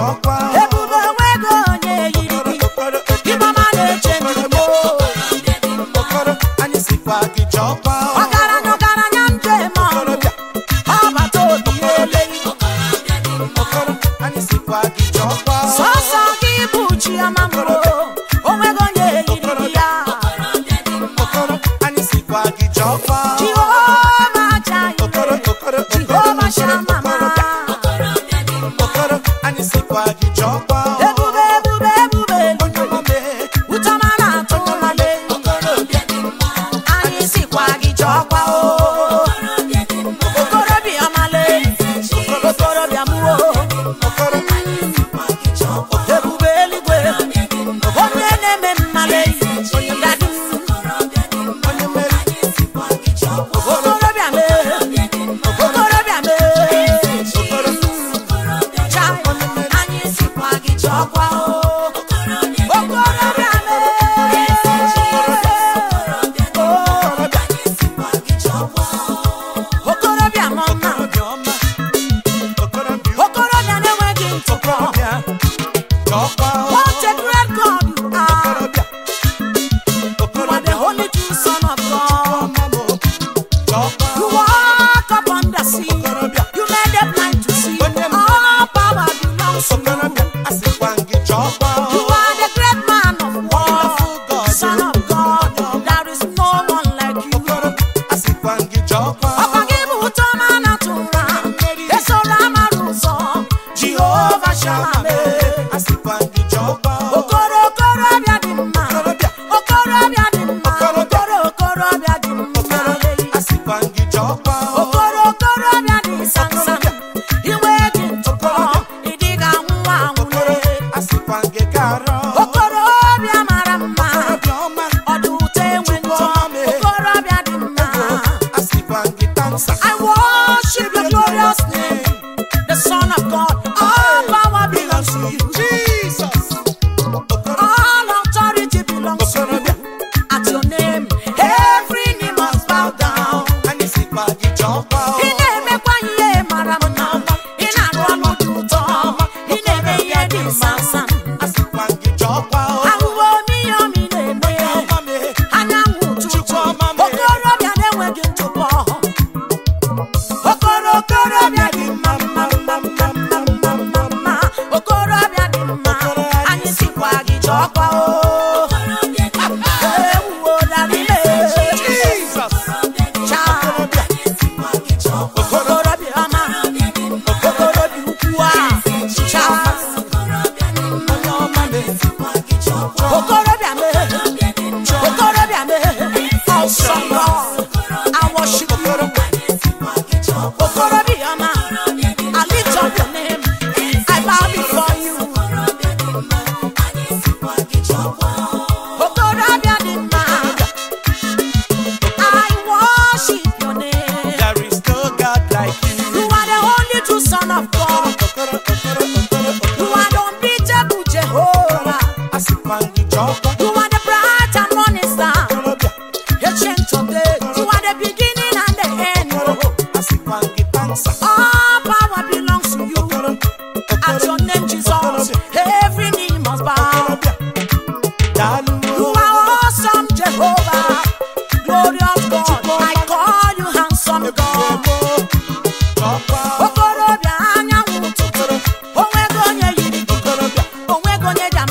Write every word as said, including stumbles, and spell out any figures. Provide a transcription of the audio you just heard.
Ebube onwego onye yiri gị. Ịmama na-eche ndụ. Anyị sikwa gị jọkwa. Ọgaranya ọgaranya njem ọnụ. Ọbata obi eleghị. Anyị sikwa gị jọkwa. Sọsọ gị bụ Chioma mụrụ. Onwego onye yiri gị ya. Anyị sikwa gị jọkwa. Jehova Jaire. Jehova Shammah. Anyị sikwa gị jọkwa. Ebube ebube ebube. Ụtọma na-atụ mmadụ. Anyị sikwa gị jọkwa o. Okorobịa ọmale. Okorobịa mụọ. Ebube eluigwe. Onye na-eme mmale. Dadi m. Okorobịa mee. Okorobịa mee. Cha. Anyị sikwa gị jọkwa o. Okorobịa mee. Okorobịa mọ mma. Okorobịa na-enweghị ntụpọ. What a great God you are. You are the only true Son of God. You walk upon the sea. You made the blind to see. All power belongs to you. You are the great man of war. Son of God. There is no one like you. Ọkwa gị bụ ụtọma na-atụ ụra. Esoro amara ụzọ. Jehova Shammah. Okoro okorobịa dị mma. Okorobịa dị mma. Okoro okorobịa dị mma. Okoro okorobịa dị samsam. Iwe gị ntụpọ. Ịdị ga-anwụ anwụle. Okorobịa mara mma. Ọ dị ụtọ enwe ntọ. Okorobịa dị mma. I worship your glorious name, the Son of God. All power belongs to you. All authority belongs to you. At your name, every knee must bow down. Ị na-emekwa ihe mara mma. Ị na-arụ ọrụ dị ụtọ. Ị na-eme ihe dị samsam. Ahụhụ omiyomi na-eme. Anyanwụ ụtụtụ. Okorobịa na-enweghị ntụpọ. Okoro okorobịa dị mma mma mma mma mma mma mma mma. Okorobịa dị mma. Anyị sikwa gị jọkwa o. Ewuwo dari me. Cha. Okorobịa ọma. Okorobịa ukwu a. Cha. Okorobịa me. Okorobịa me. Awesome Lord. I worship you. Okorobịa ọma. I lift up your name. I bow before you. Okorobịa dị mma. I worship your name. You are the only true Son of God. You are the unbeatable Jehovah. You are the bright and morning star. Ancient of days. You are the beginning and the end. All power belongs to you. At your name, Jesus, every knee must bow. You are awesome, Jehovah. Glorious God. I call you handsome God. Okorobịa anyanwụ ụtụtụ. Onwego onye yiri gị. Onwego onye ji